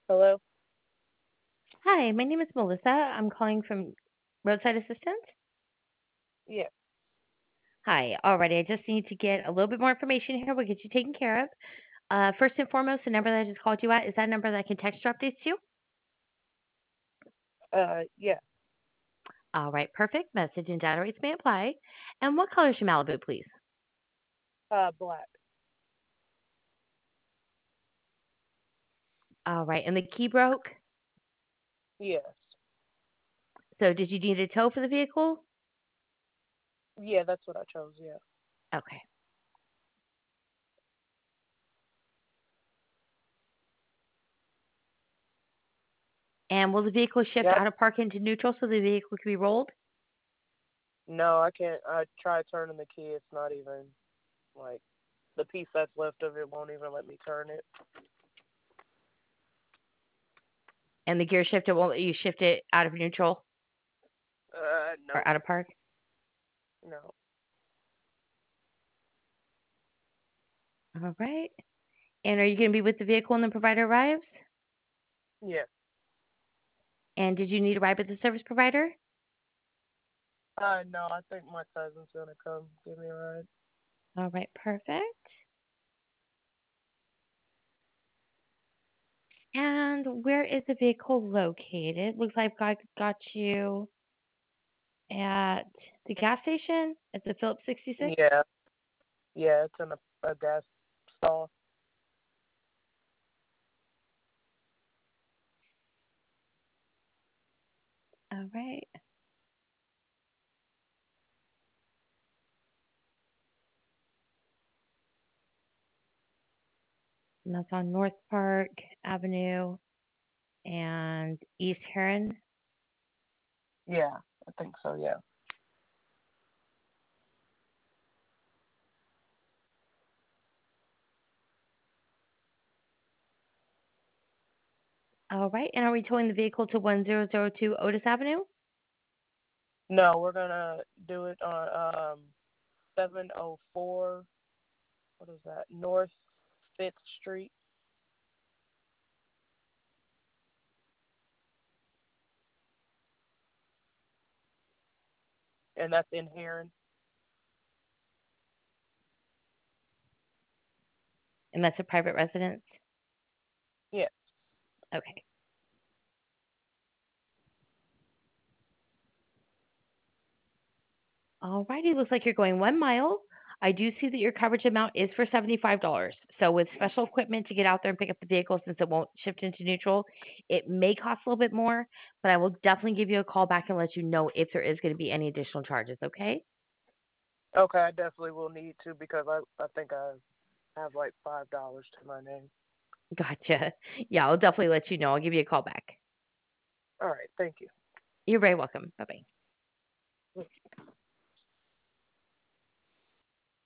Hello? Hi, my name is Melissa. I'm calling from Roadside Assistance. Yeah. Hi, alrighty. I just need to get a little bit more information here. We'll get you taken care of. First and foremost, the number that I just called you at is that a number that I can text your updates to? Yeah. All right, perfect. Message and data rates may apply. And what color is your Malibu, please? Black. All right, and the key broke. Yes. So did you need a tow for the vehicle? Yeah, that's what I chose, yeah. Okay. And will the vehicle shift Yep. out of park into neutral so the vehicle can be rolled? No, I can't. I tried turning the key. It's not even, like, the piece that's left of it won't even let me turn it. And the gear shifter won't let you shift it out of neutral or Nope. out of park? No. All right. And are you going to be with the vehicle when the provider arrives? Yeah. And did you need a ride with the service provider? No, I think my cousin's gonna come give me a ride. All right, perfect. And where is the vehicle located? Looks like I got you at the gas station at the Phillips 66. Yeah. Yeah, it's in a gas stall. All right. And that's on North Park Avenue and East Heron. Yeah, I think so, yeah. All right. And are we towing the vehicle to 1002 Otis Avenue? No, we're gonna do it on 704, what is that? North 5th Street. And that's in Heron. And that's a private residence? Yeah. Okay. All righty. Looks like you're going 1 mile. I do see that your coverage amount is for $75. So with special equipment to get out there and pick up the vehicle since it won't shift into neutral, it may cost a little bit more, but I will definitely give you a call back and let you know if there is going to be any additional charges, okay? Okay, I definitely will need to because I think I have like $5 to my name. Gotcha. Yeah, I'll definitely let you know. I'll give you a call back. All right, thank you. You're very welcome. Bye bye.